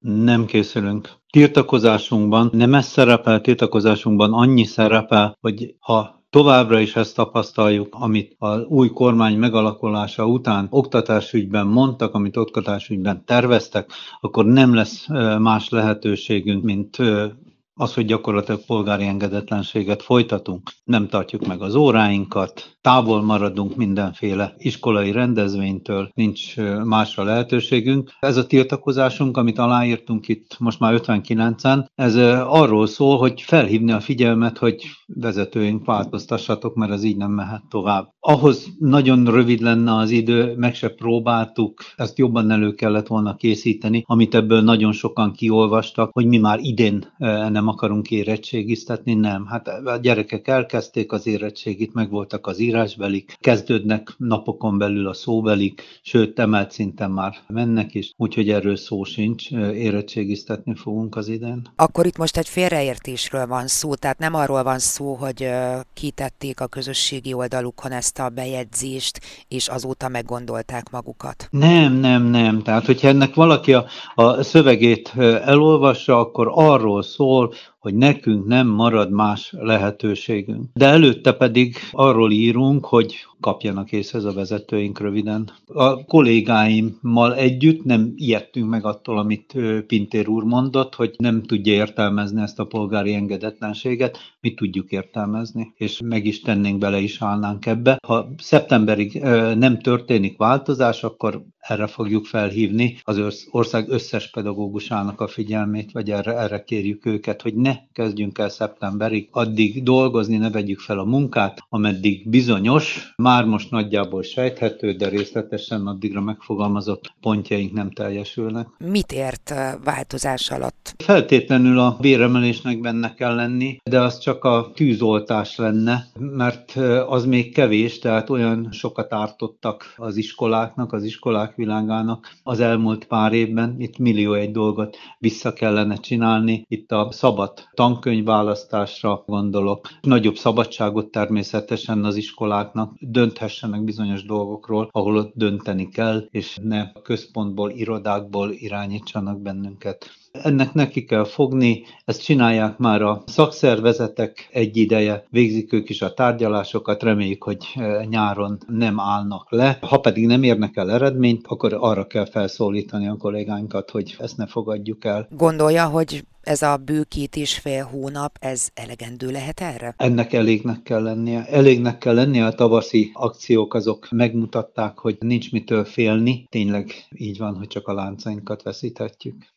Nem készülünk. Tiltakozásunkban nem ez szerepel, tiltakozásunkban annyi szerepel, hogy ha továbbra is ezt tapasztaljuk, amit az új kormány megalakulása után oktatásügyben mondtak, amit oktatásügyben terveztek, akkor nem lesz más lehetőségünk, mint az, hogy gyakorlatilag polgári engedetlenséget folytatunk. Nem tartjuk meg az óráinkat, távol maradunk mindenféle iskolai rendezvénytől, nincs másra lehetőségünk. Ez a tiltakozásunk, amit aláírtunk itt most már 59-en, ez arról szól, hogy felhívni a figyelmet, hogy vezetőink változtassatok, mert ez így nem mehet tovább. Ahhoz nagyon rövid lenne az idő, meg se próbáltuk, ezt jobban elő kellett volna készíteni, amit ebből nagyon sokan kiolvastak, hogy mi már idén nem akarunk érettségiztetni, nem. Hát a gyerekek elkezdték az érettségit, megvoltak az írásbelik, kezdődnek napokon belül a szóbelik, sőt, emelt szinten már mennek is, úgyhogy erről szó sincs, érettségiztetni fogunk az idén. Akkor itt most egy félreértésről van szó, tehát nem arról van szó, hogy kitették a közösségi oldalukon ezt a bejegyzést, és azóta meggondolták magukat. Nem. Tehát, hogyha ennek valaki a szövegét elolvassa, akkor arról szól, hogy nekünk nem marad más lehetőségünk. De előtte pedig arról írunk, hogy kapjanak észhez a vezetőink röviden. A kollégáimmal együtt nem ijedtünk meg attól, amit Pintér úr mondott, hogy nem tudja értelmezni ezt a polgári engedetlenséget, mi tudjuk értelmezni, és meg is tennénk, bele is állnánk ebbe. Ha szeptemberig nem történik változás, akkor erre fogjuk felhívni az ország összes pedagógusának a figyelmét, vagy erre kérjük őket, hogy ne kezdjünk el szeptemberig, addig dolgozni, ne vegyük fel a munkát, ameddig bizonyos, már most nagyjából sejthető, de részletesen addigra megfogalmazott pontjaink nem teljesülnek. Mit ért változás alatt? Feltétlenül a béremelésnek benne kell lenni, de az csak a tűzoltás lenne, mert az még kevés, tehát olyan sokat ártottak az iskoláknak, az iskolák világának az elmúlt pár évben. Itt millió egy dolgot vissza kellene csinálni. Itt a szabad tankönyvválasztásra gondolok. Nagyobb szabadságot természetesen az iskoláknak, dönthessenek bizonyos dolgokról, ahol ott dönteni kell, és ne a központból, irodákból irányítsanak bennünket. Ennek neki kell fogni, ezt csinálják már a szakszervezetek egy ideje, végzik ők is a tárgyalásokat, reméljük, hogy nyáron nem állnak le. Ha pedig nem érnek el eredményt, akkor arra kell felszólítani a kollégáinkat, hogy ezt ne fogadjuk el. Gondolja, hogy ez a bő 2,5 hónap, ez elegendő lehet erre? Ennek elégnek kell lennie. Elégnek kell lennie, a tavaszi akciók azok megmutatták, hogy nincs mitől félni. Tényleg így van, hogy csak a láncainkat veszíthetjük.